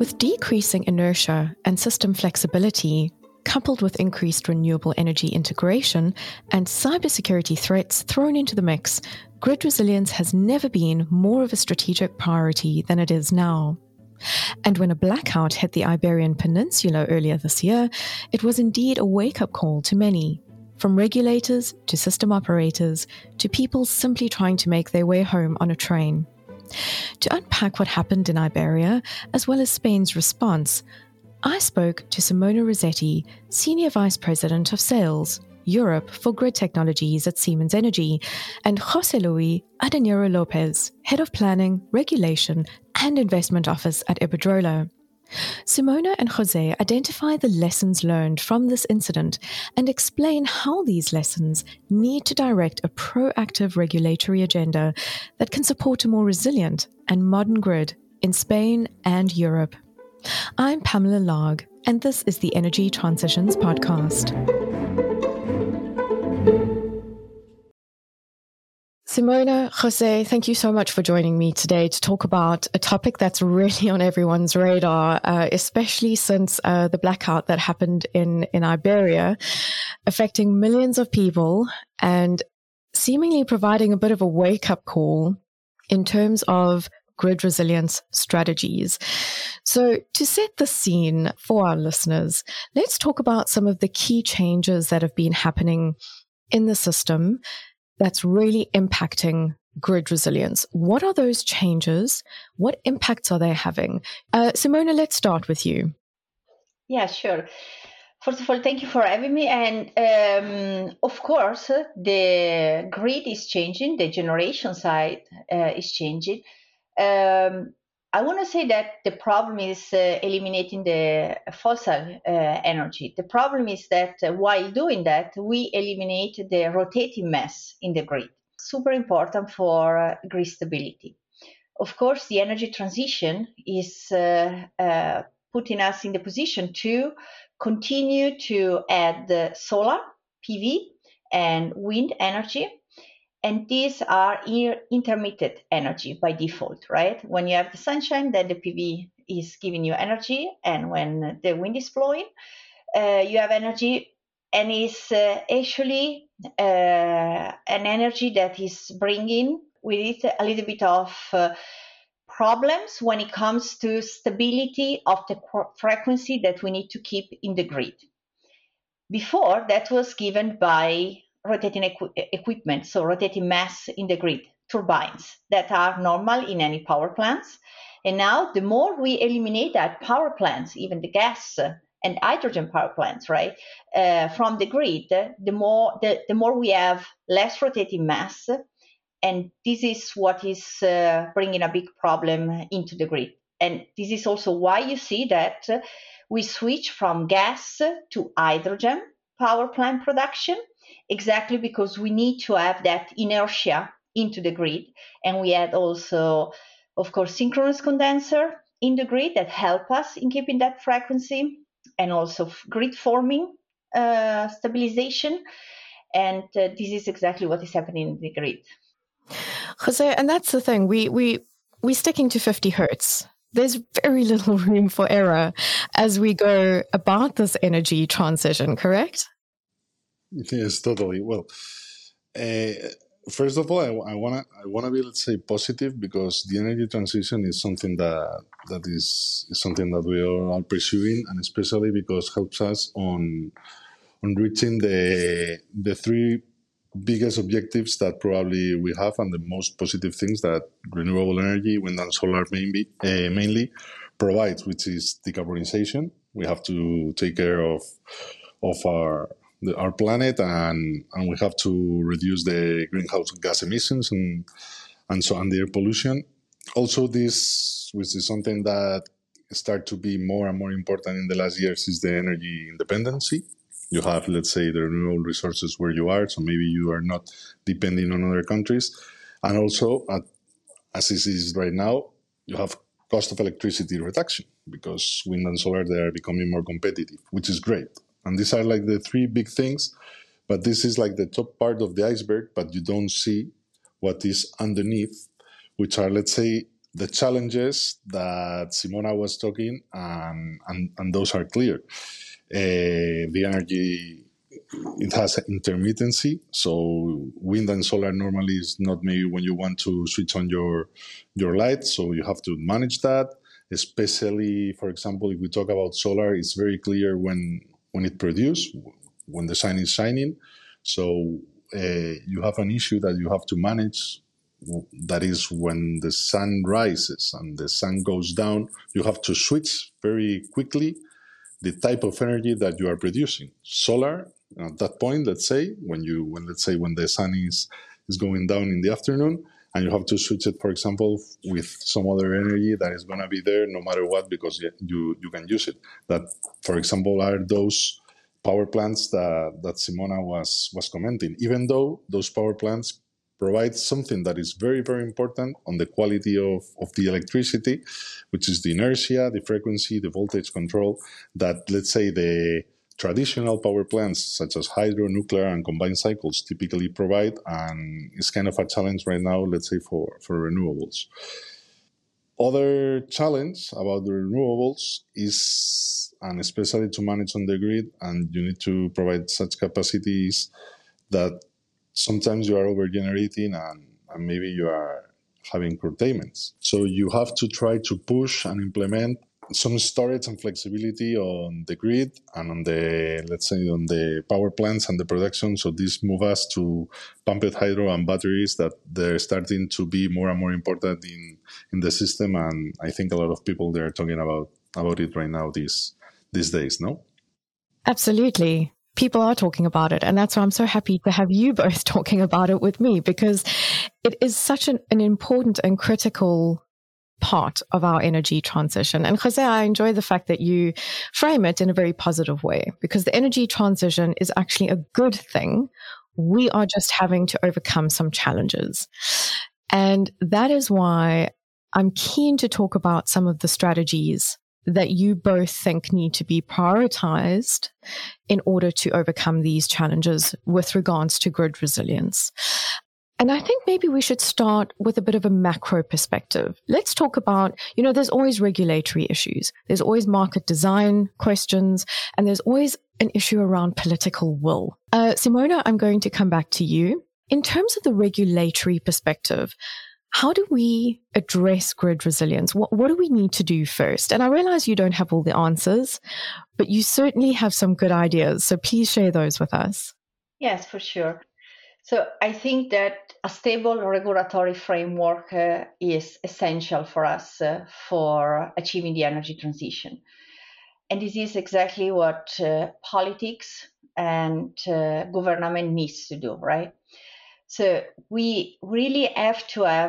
With decreasing inertia and system flexibility, coupled with increased renewable energy integration and cybersecurity threats thrown into the mix, grid resilience has never been more of a strategic priority than it is now. And when a blackout hit the Iberian Peninsula earlier this year, it was indeed a wake-up call to many, from regulators to system operators to people simply trying to make their way home on a train. To unpack what happened in Iberia, as well as Spain's response, I spoke to Simona Rossetti, Senior Vice President of Sales, Europe for Grid Technologies at Siemens Energy, and José Luis Adanero Lopez, Head of Planning, Regulation and Investment Office at Iberdrola. Simona and Jose identify the lessons learned from this incident and explain how these lessons need to direct a proactive regulatory agenda that can support a more resilient and modern grid in Spain and Europe. I'm Pamela Larg, and this is the Energy Transitions Podcast. Simona, Jose, thank you so much for joining me today to talk about a topic that's really on everyone's radar, especially since the blackout that happened in Iberia, affecting millions of people and seemingly providing a bit of a wake-up call in terms of grid resilience strategies. So to set the scene for our listeners, let's talk about some of the key changes that have been happening in the system that's really impacting grid resilience. What are those changes? What impacts are they having? Simona, let's start with you. Yeah, sure. First of all, thank you for having me. And of course, the grid is changing, the generation side is changing. I want to say that the problem is eliminating the fossil energy. The problem is that while doing that, we eliminate the rotating mass in the grid. Super important for grid stability. Of course, the energy transition is putting us in the position to continue to add solar, PV, and wind energy. And these are intermittent energy by default, right? When you have the sunshine, then the PV is giving you energy. And when the wind is blowing, you have energy. And it's actually an energy that is bringing with it a little bit of problems when it comes to stability of the frequency that we need to keep in the grid. Before, that was given by rotating equipment, so rotating mass in the grid, turbines that are normal in any power plants. And now the more we eliminate that power plants, even the gas and hydrogen power plants, right, from the grid, the more we have less rotating mass. And this is what is bringing a big problem into the grid. And this is also why you see that we switch from gas to hydrogen power plant production, exactly because we need to have that inertia into the grid. And we had also, of course, synchronous condenser in the grid that help us in keeping that frequency, and also grid forming stabilization. And this is exactly what is happening in the grid. Jose, and that's the thing. We're sticking to 50 hertz. There's very little room for error as we go about this energy transition, correct? Yes, totally. Well, first of all, I wanna be, let's say, positive, because the energy transition is something that is something that we are all pursuing, and especially because it helps us on reaching the three biggest objectives that probably we have, and the most positive things that renewable energy, wind and solar mainly provides, which is decarbonization. We have to take care of our planet, and we have to reduce the greenhouse gas emissions and the air pollution. Also, this, which is something that start to be more and more important in the last years, is the energy independency. You have, let's say, the renewable resources where you are, so maybe you are not depending on other countries. And also, as it is right now, you have cost of electricity reduction, because wind and solar, they are becoming more competitive, which is great. And these are like the three big things, but this is like the top part of the iceberg, but you don't see what is underneath, which are, let's say, the challenges that Simona was talking, and those are clear. The energy, it has intermittency, so wind and solar normally is not maybe when you want to switch on your light, so you have to manage that. Especially, for example, if we talk about solar, it's very clear when it produces, when the sun is shining. So you have an issue that you have to manage. That is when the sun rises and the sun goes down, you have to switch very quickly the type of energy that you are producing. Solar, at that point, let's say, when the sun is going down in the afternoon, and you have to switch it, for example, with some other energy that is going to be there no matter what, because you can use it. That, for example, are those power plants that Simona was commenting. Even though those power plants provide something that is very, very important on the quality of the electricity, which is the inertia, the frequency, the voltage control, that, let's say, the traditional power plants such as hydro, nuclear, and combined cycles typically provide, and it's kind of a challenge right now, let's say, for renewables. Other challenge about the renewables is, and especially to manage on the grid, and you need to provide such capacities that sometimes you are over-generating and maybe you are having curtailments. So you have to try to push and implement some storage and flexibility on the grid and on the, let's say, on the power plants and the production. So this moves us to pumped hydro and batteries, that they're starting to be more and more important in the system. And I think a lot of people, they're talking about it right now these days, no? Absolutely. People are talking about it. And that's why I'm so happy to have you both talking about it with me, because it is such an important and critical part of our energy transition. And Jose, I enjoy the fact that you frame it in a very positive way, because the energy transition is actually a good thing. We are just having to overcome some challenges. And that is why I'm keen to talk about some of the strategies that you both think need to be prioritized in order to overcome these challenges with regards to grid resilience. And I think maybe we should start with a bit of a macro perspective. Let's talk about, there's always regulatory issues. There's always market design questions, and there's always an issue around political will. Simona, I'm going to come back to you. In terms of the regulatory perspective, how do we address grid resilience? What do we need to do first? And I realize you don't have all the answers, but you certainly have some good ideas. So please share those with us. Yes, for sure. So I think that a stable regulatory framework is essential for us for achieving the energy transition. And this is exactly what politics and government needs to do, right? So we really have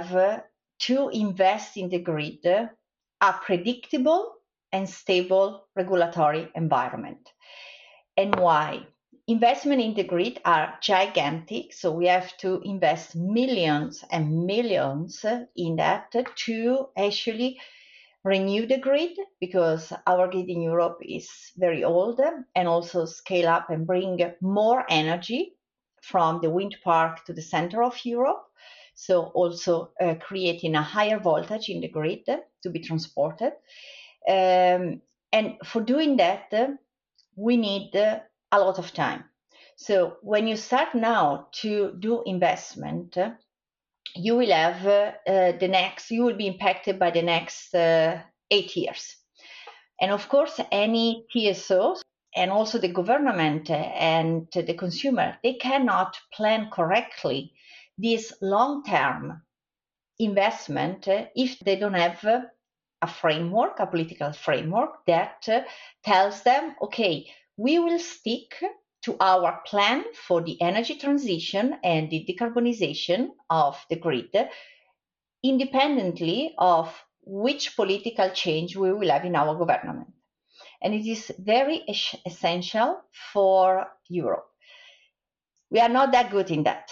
to invest in the grid a predictable and stable regulatory environment. And why? Investment in the grid are gigantic, so we have to invest millions and millions in that to actually renew the grid, because our grid in Europe is very old, and also scale up and bring more energy from the wind park to the center of Europe. So also creating a higher voltage in the grid to be transported. And for doing that, we need a lot of time. So when you start now to do investment, you will have you will be impacted by the next 8 years. And of course, any TSO and also the government and the consumer, they cannot plan correctly this long-term investment if they don't have a framework, a political framework that tells them, okay, we will stick to our plan for the energy transition and the decarbonization of the grid, independently of which political change we will have in our government. And it is very essential for Europe. We are not that good in that.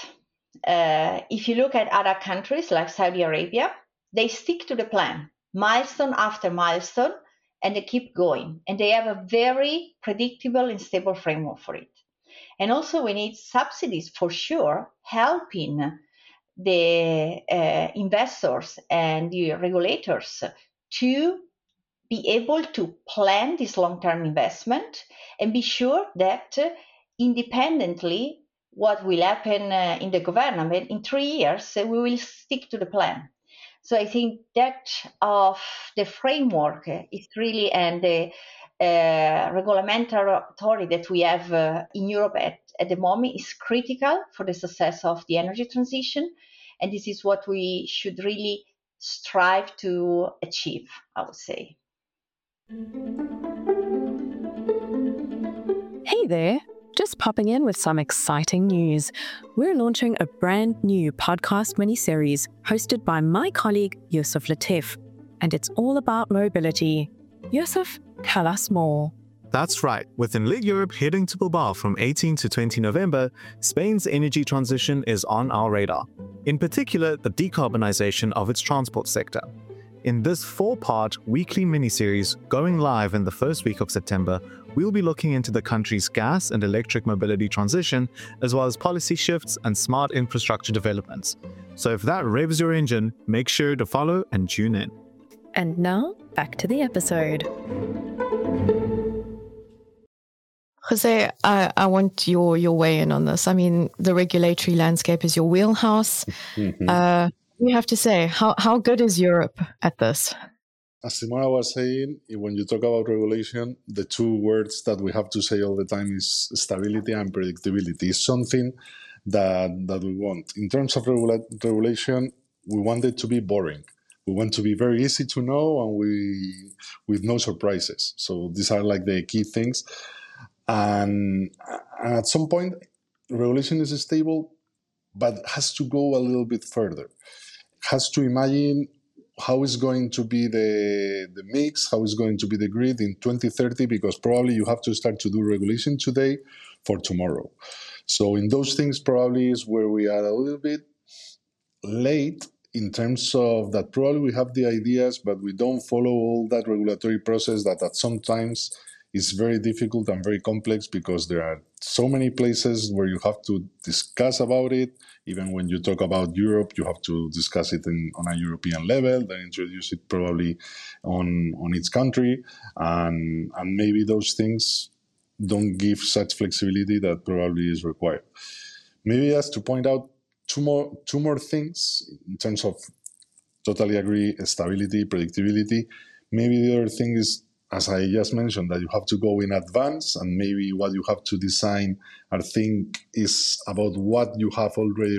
If you look at other countries like Saudi Arabia, they stick to the plan, milestone after milestone, and they keep going. And they have a very predictable and stable framework for it. And also we need subsidies for sure, helping the investors and the regulators to be able to plan this long-term investment and be sure that independently what will happen in the government in 3 years, we will stick to the plan. So I think that of the framework is really, and the regulatory authority that we have in Europe at the moment is critical for the success of the energy transition. And this is what we should really strive to achieve, I would say. Hey there, just popping in with some exciting news. We're launching a brand new podcast mini-series hosted by my colleague Yusuf Latif, and it's all about mobility. Yusuf, tell us more. That's right. With Enlit Europe heading to Bilbao from 18 to 20 November, Spain's energy transition is on our radar. In particular, the decarbonization of its transport sector. In this 4-part weekly mini-series going live in the first week of September, we'll be looking into the country's gas and electric mobility transition, as well as policy shifts and smart infrastructure developments. So if that revs your engine, make sure to follow and tune in. And now, back to the episode. Jose, I want your weigh in on this. I mean, the regulatory landscape is your wheelhouse. Mm-hmm. You have to say, how good is Europe at this? As Simona was saying, when you talk about regulation, the two words that we have to say all the time is stability and predictability. It's something that we want. In terms of regulation, we want it to be boring. We want to be very easy to know and with no surprises. So these are like the key things. And at some point, regulation is stable, but has to go a little bit further. Has to imagine how is going to be the mix, how is going to be the grid in 2030, because probably you have to start to do regulation today for tomorrow. So in those things probably is where we are a little bit late in terms of that probably we have the ideas, but we don't follow all that regulatory process that at sometimes is very difficult and very complex because there are so many places where you have to discuss about it. Even when you talk about Europe, you have to discuss it on a European level, then introduce it probably on each country. And maybe those things don't give such flexibility that probably is required. Maybe just to point out two more things in terms of totally agree, stability, predictability. Maybe the other thing is, as I just mentioned, that you have to go in advance, and maybe what you have to design or think is about what you have already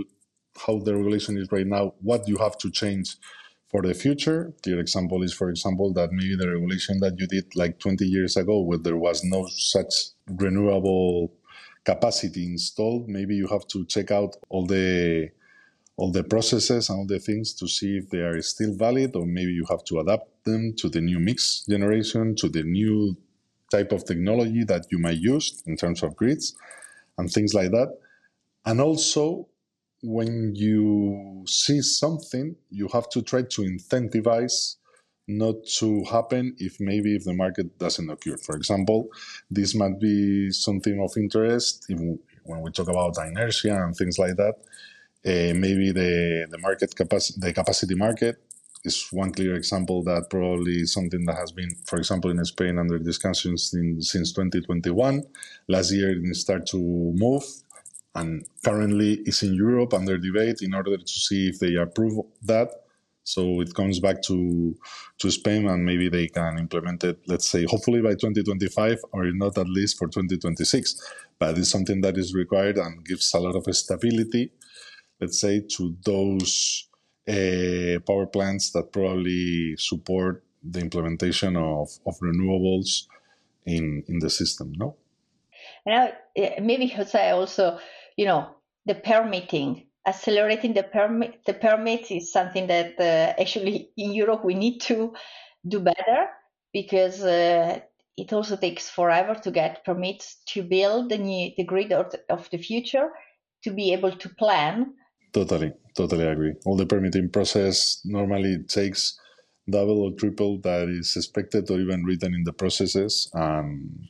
how the regulation is right now, what you have to change for the future. Clear example is, for example, that maybe the regulation that you did like 20 years ago, where there was no such renewable capacity installed, maybe you have to check out all the processes and all the things to see if they are still valid, or maybe you have to adapt them to the new mix generation, to the new type of technology that you might use in terms of grids and things like that. And also, when you see something, you have to try to incentivize not to happen if the market doesn't occur. For example, this might be something of interest when we talk about inertia and things like that. Maybe the capacity market is one clear example that probably is something that has been, for example, in Spain under discussions since 2021. Last year it started to move, and currently is in Europe under debate in order to see if they approve that. So it comes back to Spain, and maybe they can implement it, let's say, hopefully by 2025, or if not, at least for 2026. But it's something that is required and gives a lot of stability, let's say, to those power plants that probably support the implementation of renewables in the system, no? And maybe, Jose, also, the permitting, accelerating the permits is something that actually in Europe we need to do better, because it also takes forever to get permits to build the grid of the future, to be able to plan. Totally agree. All the permitting process normally takes double or triple that is expected or even written in the processes.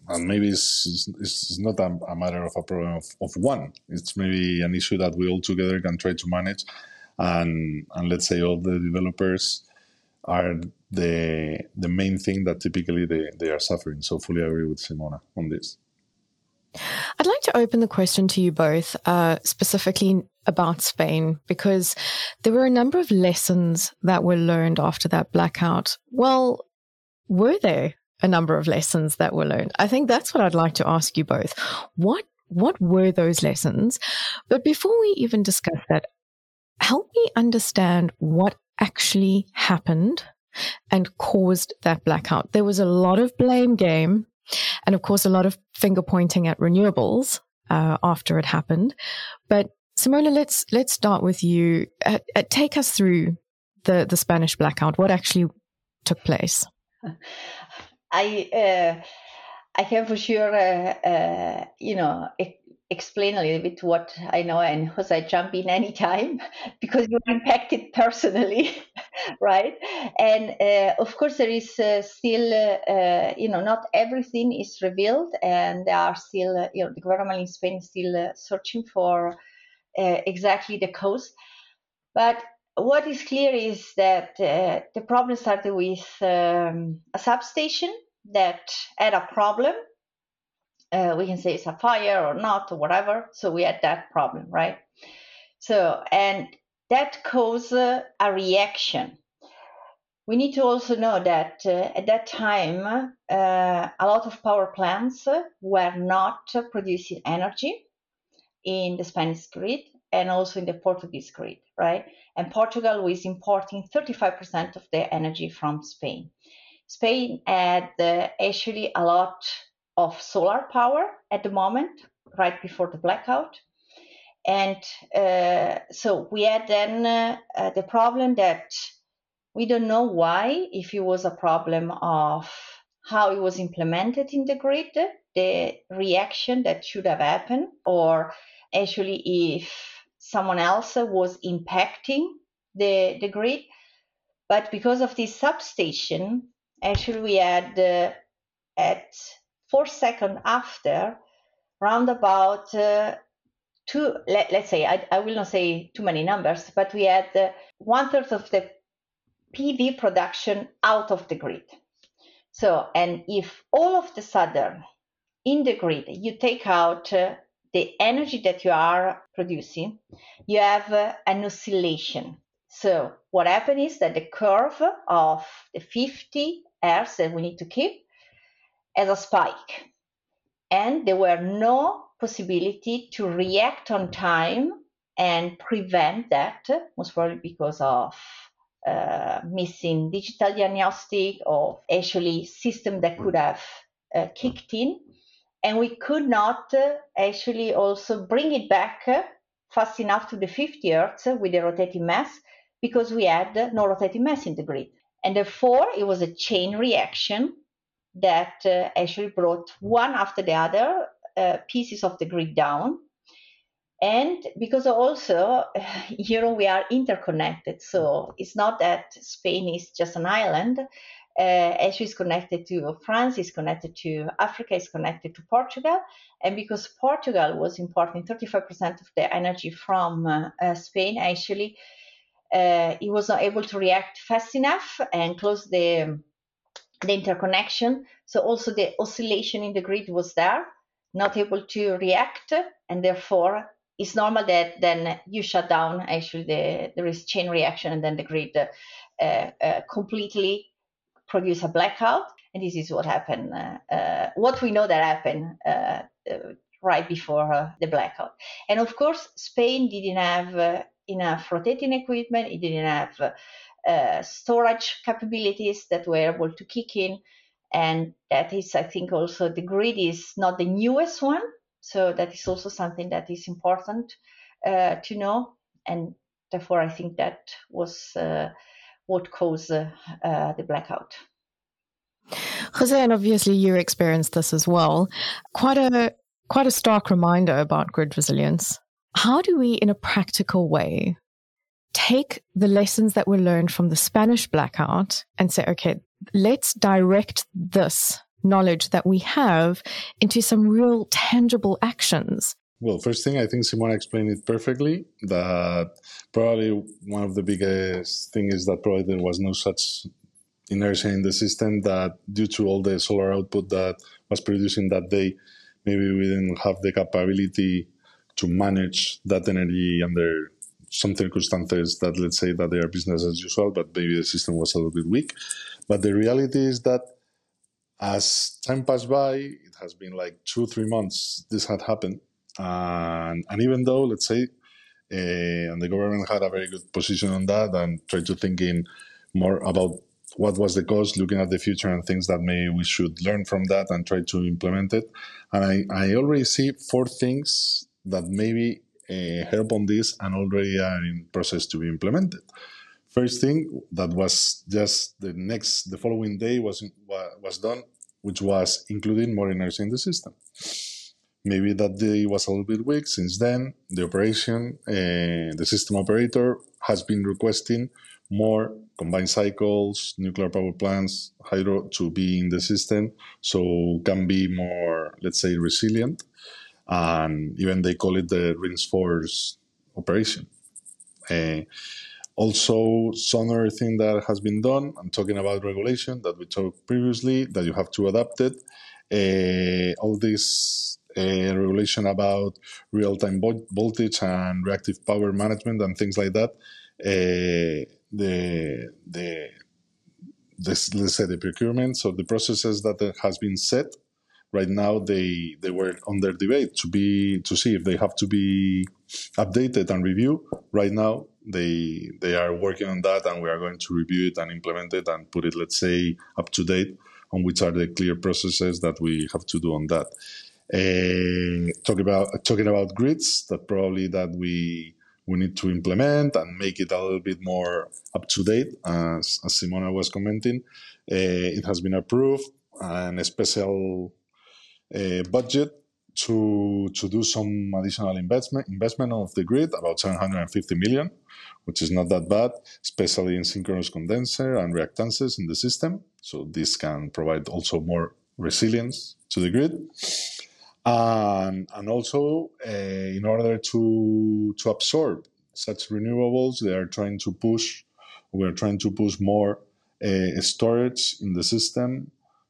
and maybe it's not a matter of a problem of one. It's maybe an issue that we all together can try to manage, and let's say all the developers are the main thing that typically they are suffering. So fully agree with Simona on this. I'd like to open the question to you both, specifically about Spain, because there were a number of lessons that were learned after that blackout. Well, were there a number of lessons that were learned? I think that's what I'd like to ask you both. What were those lessons? But before we even discuss that, help me understand what actually happened and caused that blackout. There was a lot of blame game, and of course, a lot of finger pointing at renewables after it happened. But Simona, let's start with you. Take us through the Spanish blackout. What actually took place? I can for sure, explain a little bit what I know, and Jose, jump in anytime because you're impacted personally, right? And of course, there is still, not everything is revealed, and there are still, the government in Spain is still searching for exactly the cause. But what is clear is that the problem started with a substation that had a problem. We can say it's a fire or not or whatever. So we had that problem, right? So, and that caused a reaction. We need to also know that at that time, a lot of power plants were not producing energy in the Spanish grid and also in the Portuguese grid, right? And Portugal was importing 35% of their energy from Spain. Spain had actually a lot of solar power at the moment, right before the blackout. And so we had then the problem that we don't know why, if it was a problem of how it was implemented in the grid, the reaction that should have happened, or actually if someone else was impacting the grid. But because of this substation, actually we had at 4 seconds after, round about let's say, I will not say too many numbers, but we had 1/3 of the PV production out of the grid. So, and if all of the sudden in the grid you take out the energy that you are producing, you have an oscillation. So what happened is that the curve of the 50 Hz that we need to keep has a spike. And there were no possibility to react on time and prevent that, most probably because of missing digital diagnostic or actually system that could have kicked in. And we could not actually also bring it back fast enough to the 50 Hz with the rotating mass because we had no rotating mass in the grid. And therefore, it was a chain reaction that actually brought one after the other pieces of the grid down. And because also, we are interconnected. So it's not that Spain is just an island. Asia is connected to France, is connected to Africa, is connected to Portugal. And because Portugal was importing 35% of the energy from Spain, actually, it was not able to react fast enough and close the interconnection. So also the oscillation in the grid was there, not able to react, and therefore it's normal that then you shut down. Actually, there is chain reaction, and then the grid completely produce a blackout. And this is what happened. What we know that happened right before the blackout. And of course, Spain didn't have enough rotating equipment. It didn't have storage capabilities that were able to kick in. And that is, I think, also the grid is not the newest one. So that is also something that is important to know. And therefore, I think that was what caused the blackout. Jose, and obviously you experienced this as well. Quite a stark reminder about grid resilience. How do we, in a practical way, take the lessons that were learned from the Spanish blackout and say, okay, let's direct this knowledge that we have into some real tangible actions? Well, first thing, I think Simona explained it perfectly, that probably one of the biggest things is that probably there was no such inertia in the system, that due to all the solar output that was producing that day, maybe we didn't have the capability to manage that energy under some circumstances that, let's say, that they are business as usual, but maybe the system was a little bit weak. But the reality is that as time passed by, it has been like 2-3 months this had happened. And even though, let's say, and the government had a very good position on that and tried to think in more about what was the cause, looking at the future and things that maybe we should learn from that and try to implement it. And I already see 4 things that maybe help on this and already are in process to be implemented. First thing that was just the following day was done, which was including more inertia in the system. Maybe that day was a little bit weak. Since then, the operation, the system operator has been requesting more combined cycles, nuclear power plants, hydro to be in the system, so can be more, let's say, resilient. And even they call it the reinforced operation. Also, some other thing that has been done, I'm talking about regulation that we talked previously, that you have to adapt it. All this regulation about real-time voltage and reactive power management and things like that, let's say the procurement, so the processes that has been set, right now they were under debate to see if they have to be updated and reviewed. Right now they are working on that, and we are going to review it and implement it and put it, let's say, up to date on which are the clear processes that we have to do on that. Talking about grids, that probably that we need to implement and make it a little bit more up to date. As Simona was commenting, it has been approved, and a special budget to do some additional investment of the grid, about 750 million, which is not that bad, especially in synchronous condenser and reactances in the system. So this can provide also more resilience to the grid. And also, in order to absorb such renewables, we are trying to push more storage in the system.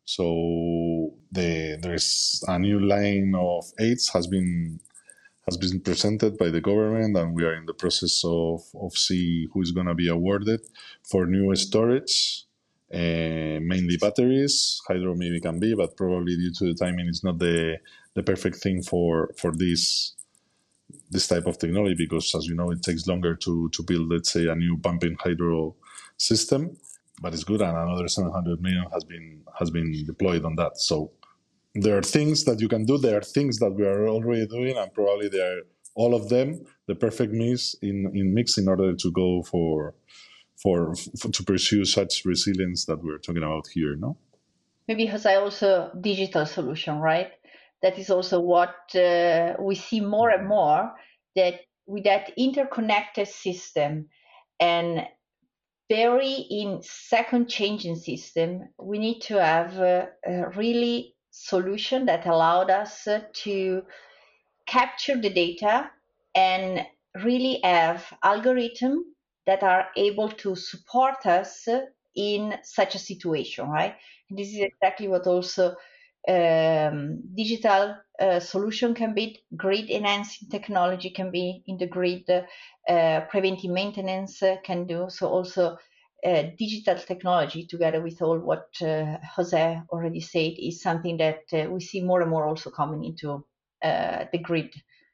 So there's a new line of aids has been presented by the government, and we are in the process of see who is going to be awarded for new storage, mainly batteries. Hydro maybe can be, but probably due to the timing, it's not the perfect thing for this type of technology, because, as you know, it takes longer to build, let's say, a new pumping hydro system. But it's good, and another 700 million has been deployed on that. So there are things that you can do. There are things that we are already doing, and probably they are all of them the perfect mix in order to go for to pursue such resilience that we're talking about here. No, maybe Jose, also digital solution, right? That is also what we see more and more, that with that interconnected system and very in second changing system, we need to have a really solution that allowed us to capture the data and really have algorithms that are able to support us in such a situation, right? And this is exactly what also digital solution can be. Grid enhancing technology can be in the grid. Preventive maintenance can do. So also digital technology, together with all what Jose already said, is something that we see more and more also coming into the grid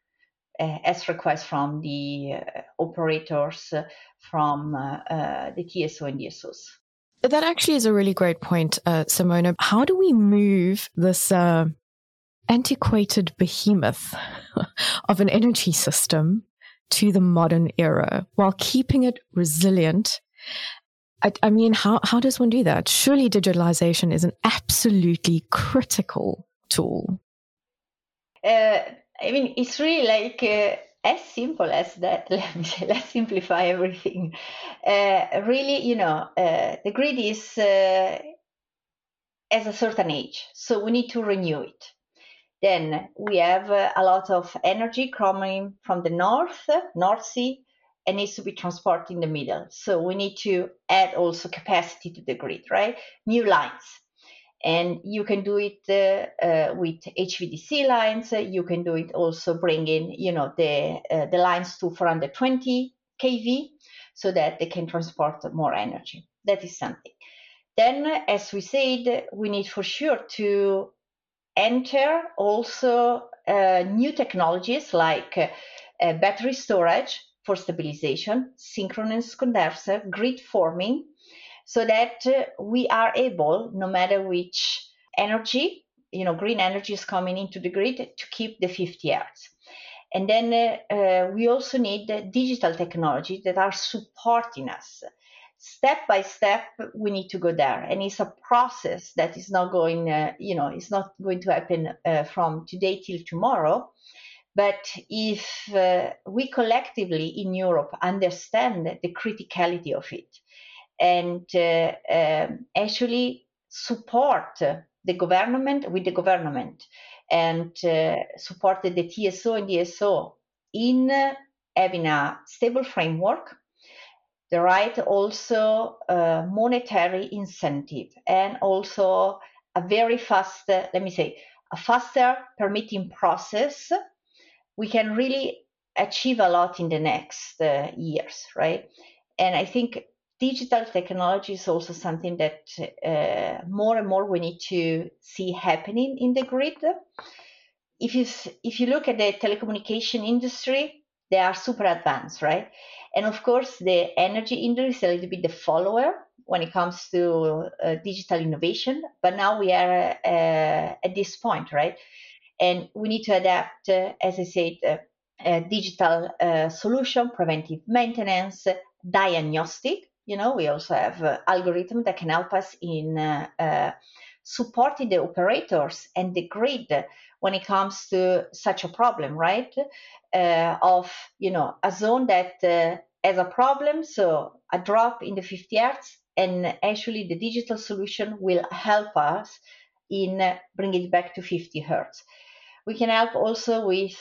as requests from the operators, from the TSO and DSOs. That actually is a really great point, Simona. How do we move this antiquated behemoth of an energy system to the modern era while keeping it resilient? I mean, how does one do that? Surely digitalization is an absolutely critical tool. I mean, it's really like as simple as that. Let me say, let's simplify everything. Really, the grid is has a certain age, so we need to renew it. Then we have a lot of energy coming from the North Sea, and needs to be transported in the middle. So we need to add also capacity to the grid, right? New lines. And you can do it with HVDC lines. You can do it also bringing, the lines to 420 kV so that they can transport more energy. That is something. Then, as we said, we need for sure to enter also new technologies like battery storage for stabilization, synchronous condenser, grid forming, so that we are able, no matter which energy, green energy is coming into the grid, to keep the 50 Hertz. And then we also need digital technology that are supporting us. Step by step, we need to go there, and it's a process that is not going, it's not going to happen from today till tomorrow. But if we collectively in Europe understand the criticality of it, and actually support the government with the government, and support the TSO and DSO in having a stable framework, the right also monetary incentive, and also a very fast, a faster permitting process, we can really achieve a lot in the next years, right? And I think digital technology is also something that more and more we need to see happening in the grid. If you look at the telecommunication industry, they are super advanced, right? And of course, the energy industry is a little bit the follower when it comes to digital innovation. But now we are at this point, right? And we need to adapt, as I said, digital solution, preventive maintenance, diagnostic. We also have algorithms that can help us in supporting the operators and the grid when it comes to such a problem, right? Of a zone that has a problem, so a drop in the 50 Hertz, and actually the digital solution will help us in bringing it back to 50 Hertz. We can help also with,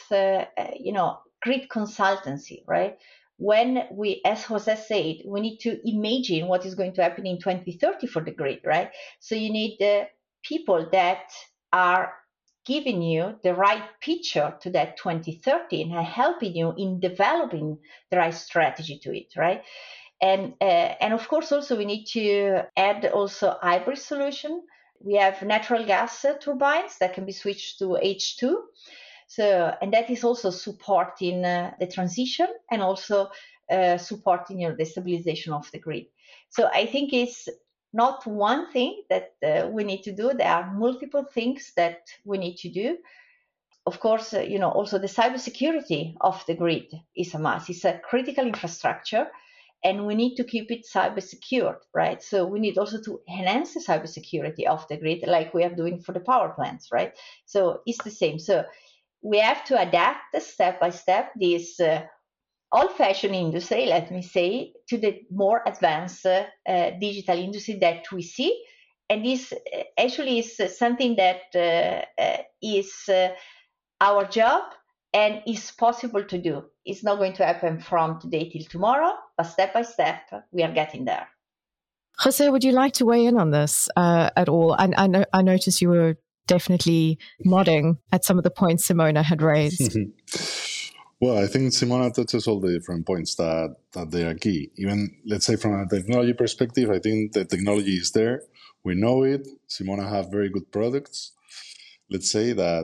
grid consultancy, right? When we, as Jose said, we need to imagine what is going to happen in 2030 for the grid, right? So you need people that are giving you the right picture to that 2030 and helping you in developing the right strategy to it, right? And of course, also we need to add also hybrid solution. We have natural gas turbines that can be switched to H2. So, and that is also supporting the transition, and also supporting the stabilization of the grid. So I think it's not one thing that we need to do. There are multiple things that we need to do. Of course, also the cybersecurity of the grid is a must. It's a critical infrastructure, and we need to keep it cyber secured, right? So we need also to enhance the cybersecurity of the grid, like we are doing for the power plants, right? So it's the same. So we have to adapt step by step this old-fashioned industry, let me say, to the more advanced digital industry that we see. And this actually is something that is our job, and is possible to do. It's not going to happen from today till tomorrow, but step by step, we are getting there. Jose, would you like to weigh in on this at all? I noticed you were definitely nodding at some of the points Simona had raised. Well, I think Simona touches all the different points that they are key. Even, let's say, from a technology perspective, I think the technology is there. We know it. Simona have very good products. Let's say that,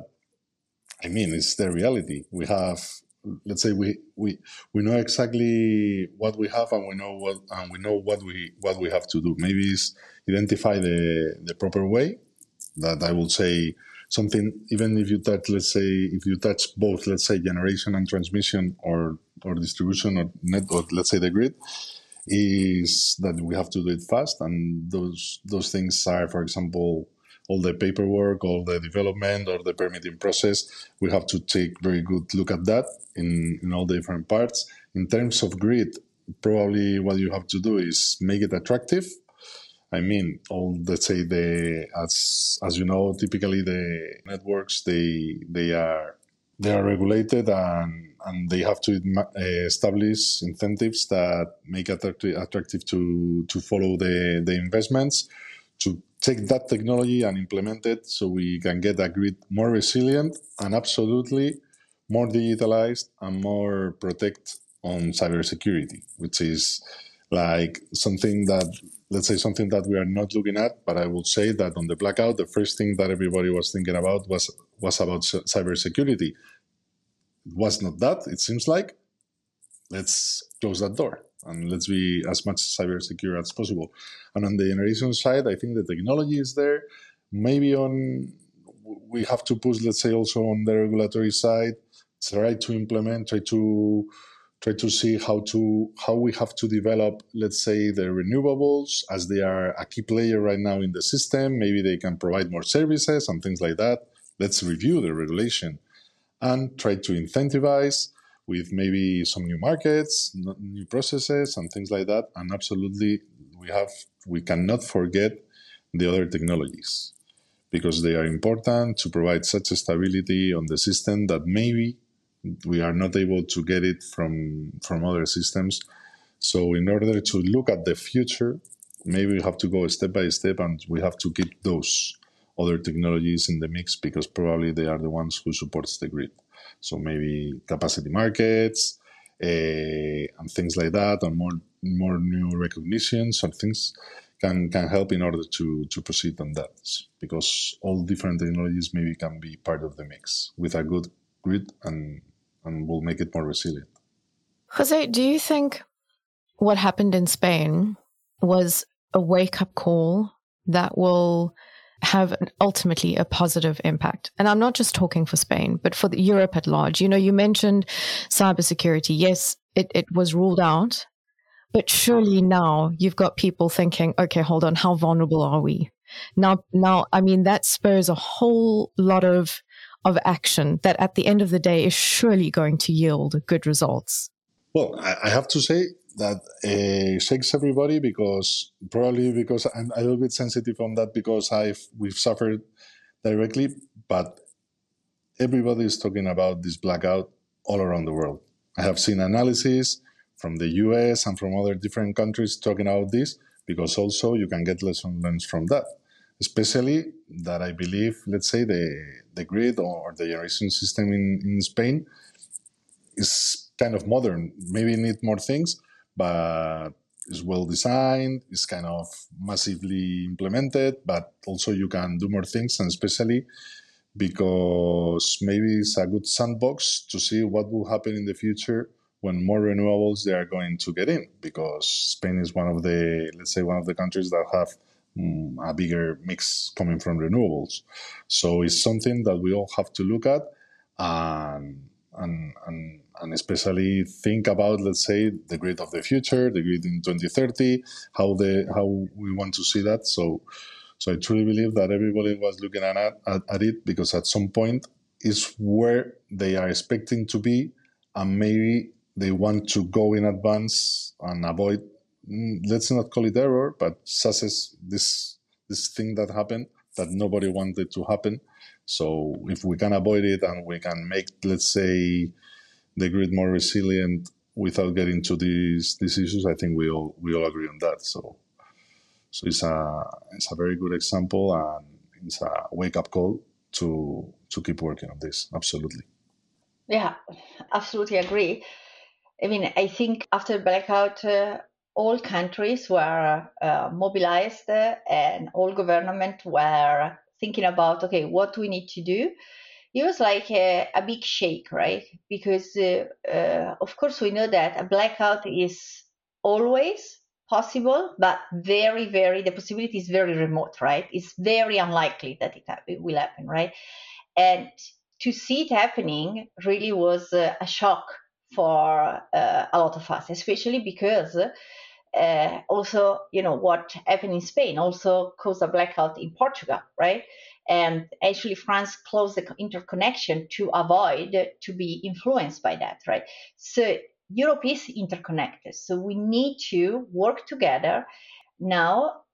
it's the reality. We have, let's say, we know exactly what we have, and we know what we have to do. Maybe it's identify the proper way. That I will say something. Even if you touch, let's say, both, let's say, generation and transmission, or distribution, or net, or let's say the grid, is that we have to do it fast. And those things are, for example, all the paperwork, all the development, or the permitting process. We have to take very good look at that in all the different parts. In terms of grid, probably what you have to do is make it attractive. I mean, all let's say as you know, typically the networks they are regulated and they have to establish incentives that make it attractive to follow the investments, to take that technology and implement it so we can get a grid more resilient and absolutely more digitalized and more protect on cybersecurity, which is like something that, let's say, something that we are not looking at. But I would say that on the blackout, the first thing that everybody was thinking about was about cybersecurity. It was not that, it seems like. Let's close that door and let's be as much cyber secure as possible. And on the generation side, I think the technology is there. Maybe we have to push, let's say, also on the regulatory side, try to implement, try to see how we have to develop, let's say, the renewables, as they are a key player right now in the system. Maybe they can provide more services and things like that. Let's review the regulation and try to incentivize with maybe some new markets, new processes, and things like that. And absolutely, we cannot forget the other technologies, because they are important to provide such a stability on the system that maybe we are not able to get it from other systems. So in order to look at the future, maybe we have to go step by step, and we have to keep those other technologies in the mix, because probably they are the ones who supports the grid. So maybe capacity markets and things like that, and more new recognitions and things can help in order to proceed on that, because all different technologies maybe can be part of the mix with a good grid and will make it more resilient. Jose, do you think what happened in Spain was a wake-up call that will have ultimately a positive impact? And I'm not just talking for Spain, but for Europe at large. You know, you mentioned cybersecurity. Yes, it was ruled out, but surely now you've got people thinking, okay, hold on, how vulnerable are we? Now, I mean, that spurs a whole lot of action that at the end of the day is surely going to yield good results. Well, I have to say that shakes everybody, because I'm a little bit sensitive on that, because we've suffered directly, but everybody is talking about this blackout all around the world. I have seen analysis from the US and from other different countries talking about this, because also you can get lessons learned from that. Especially that I believe, let's say, the grid or the generation system in Spain is kind of modern. Maybe need more things, but it's well designed, it's kind of massively implemented, but also you can do more things, and especially because maybe it's a good sandbox to see what will happen in the future when more renewables they are going to get in, because Spain is one of the countries that have a bigger mix coming from renewables. So it's something that we all have to look at and especially think about, let's say, the grid of the future, the grid in 2030, how we want to see that. So I truly believe that everybody was looking at it, because at some point is where they are expecting to be, and maybe they want to go in advance and avoid, let's not call it error, but such as this thing that happened that nobody wanted to happen. So if we can avoid it and we can make, let's say, the grid more resilient without getting to these issues, I think we all agree on that. So it's a very good example, and it's a wake up call to keep working on this. Absolutely. Yeah, absolutely agree. I mean, I think after blackout, all countries were mobilized, and all government were thinking about, okay, what do we need to do? It was like a big shake, right? Because of course we know that a blackout is always possible, but the possibility is very remote, right? It's very unlikely that it will happen, right? And to see it happening really was a shock for a lot of us, especially because also, you know, what happened in Spain also caused a blackout in Portugal, right? And actually France closed the interconnection to avoid to be influenced by that, right? So Europe is interconnected. So we need to work together. Now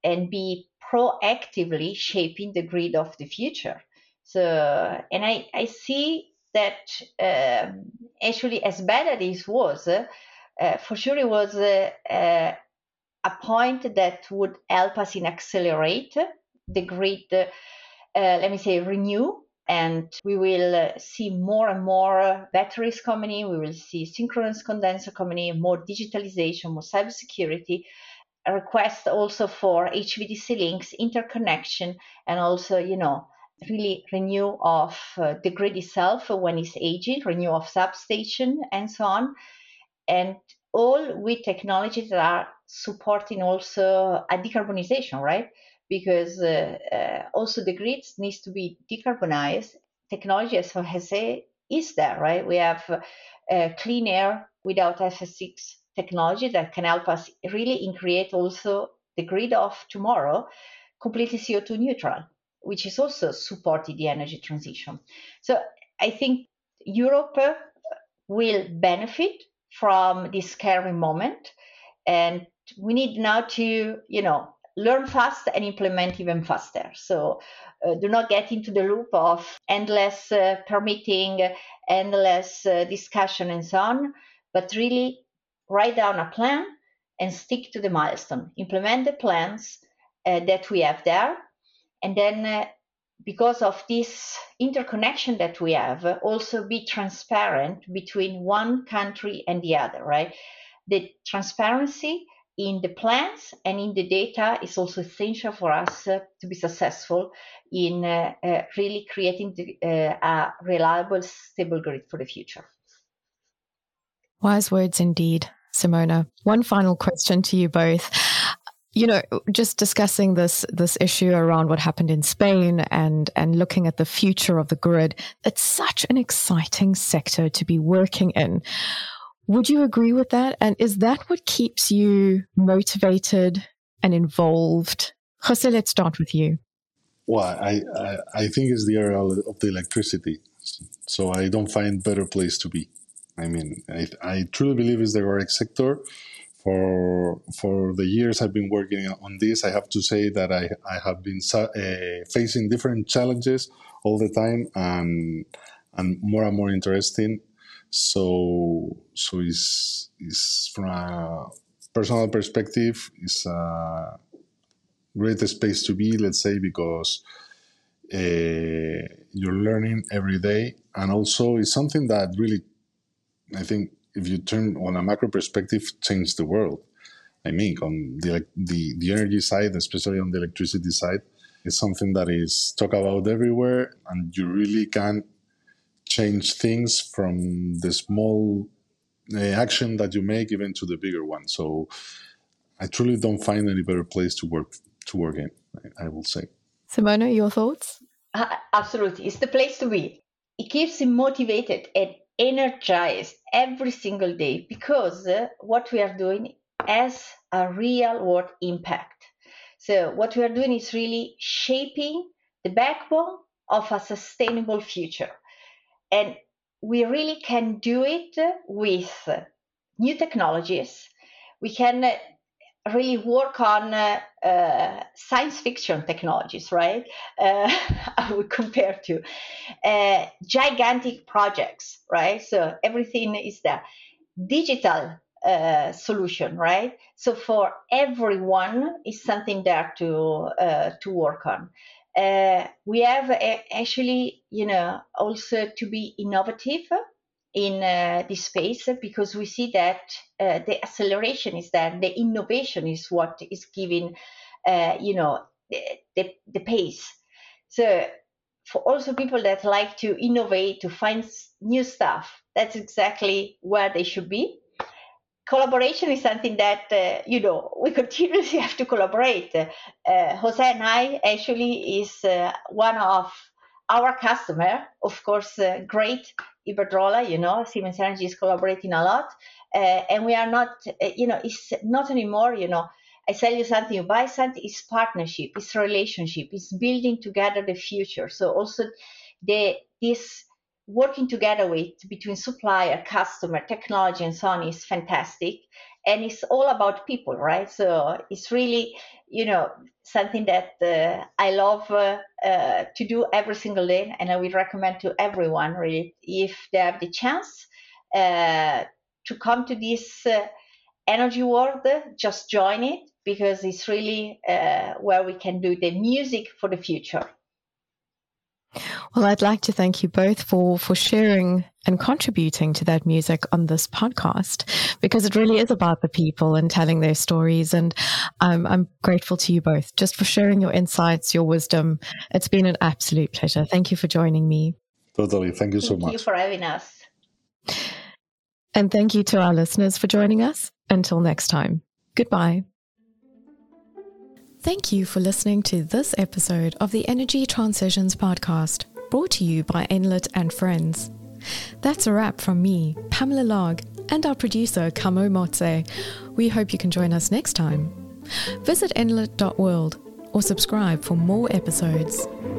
and be proactively shaping the grid of the future. So, and I see that actually, as bad as it was, for sure it was a point that would help us in accelerate the grid, let me say, renew. And we will see more and more batteries coming in. We will see synchronous condenser coming in, more digitalization, more cybersecurity, a request also for HVDC links, interconnection, and also, really renew of the grid itself when it's aging, renew of substation, and so on. And all with technologies that are supporting also a decarbonization, right? Because also the grids needs to be decarbonized. Technology, as I say, is there, right? We have clean air without SF6 technology that can help us really create also the grid of tomorrow completely CO2 neutral, which is also supporting the energy transition. So I think Europe will benefit from this scary moment, and we need now to learn fast and implement even faster. So do not get into the loop of endless permitting, endless discussion and so on, but really write down a plan and stick to the milestone, implement the plans that we have there, and then because of this interconnection that we have, also be transparent between one country and the other, right? The transparency in the plans and in the data is also essential for us to be successful in really creating a reliable, stable grid for the future. Wise words indeed, Simona. One final question to you both. Just discussing this issue around what happened in Spain and looking at the future of the grid, it's such an exciting sector to be working in. Would you agree with that? And is that what keeps you motivated and involved? Jose, let's start with you. Well, I think it's the area of the electricity. So I don't find better place to be. I mean, I truly believe it's the correct sector. For the years I've been working on this, I have to say that I have been facing different challenges all the time, and more and more interesting. So it's from a personal perspective, it's a great space to be, let's say, because you're learning every day, and also it's something that really, I think, if you turn on a macro perspective, change the world. I mean, on the energy side, especially on the electricity side, it's something that is talked about everywhere, and you really can change things from the small action that you make even to the bigger one. So I truly don't find any better place to work in, I will say. Simona, your thoughts? Absolutely. It's the place to be. It keeps you motivated and energized every single day, because what we are doing has a real world impact. So what we are doing is really shaping the backbone of a sustainable future. And we really can do it with new technologies. We can really work on science fiction technologies, right? I would compare to gigantic projects, right? So everything is there. Digital solution, right? So for everyone is something there to work on. We have actually, also to be innovative in this space, because we see that the acceleration is there, the innovation is what is giving, the pace. So for also people that like to innovate, to find new stuff, that's exactly where they should be. Collaboration is something that, we continuously have to collaborate. Jose and I actually is one of our customer, of course, great Iberdrola, Siemens Energy is collaborating a lot. And we are not, it's not anymore, I sell you something, you buy something, it's partnership, it's relationship, it's building together the future. So also this working together between supplier, customer, technology, and so on is fantastic. And it's all about people, right? So it's really, something that I love to do every single day. And I would recommend to everyone, really, if they have the chance to come to this energy world, just join it, because it's really where we can do the music for the future. Well, I'd like to thank you both for sharing and contributing to that music on this podcast, because it really is about the people and telling their stories. And I'm grateful to you both just for sharing your insights, your wisdom. It's been an absolute pleasure. Thank you for joining me. Totally. Thank you so much. Thank you for having us. And thank you to our listeners for joining us. Until next time, goodbye. Thank you for listening to this episode of the Energy Transitions Podcast, brought to you by Enlit and Friends. That's a wrap from me, Pamela Larg, and our producer, Kamo Motse. We hope you can join us next time. Visit enlit.world or subscribe for more episodes.